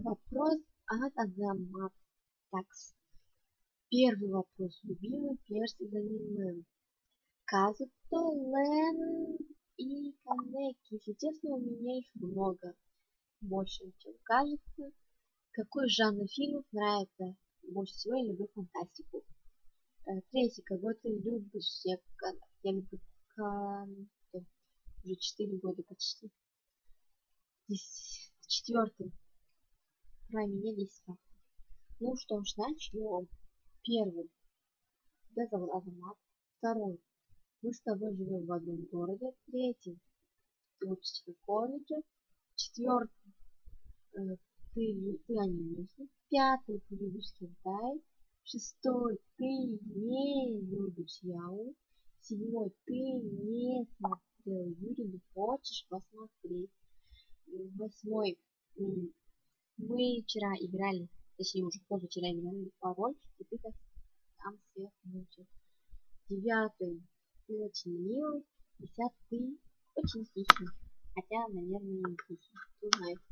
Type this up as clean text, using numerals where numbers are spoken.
Вопрос от Азамат. Такс. Первый вопрос. Любимый перс из аниме. Казуто, Лен и Канеки. Если честно, у меня их много. Больше, чем кажется. Какой жанр фильмов нравится больше всего? Я люблю фантастику. Третий. Кого ты любишь? Я люблю уже 4 года почти. Четвертый. Про меня 10 фактов. Ну что ж, начнем. Первый. Тебя зовут Азамат. Второй. Мы с тобой живем в одном городе. Третий. Ты учишься в колледже. Четвертый. Ты анимешник. Пятый. Ты любишь Китай. Шестой. Ты не любишь Яу. Седьмой. Ты не смотрел Юрий, но хочешь посмотреть. Восьмой. Мы вчера играли, точнее уже позавчера играли в пароль, и ты там всех мучил. Девятый. Ты очень милый. 10 ты очень хищный. Хотя, наверное, не хищный. Кто знает.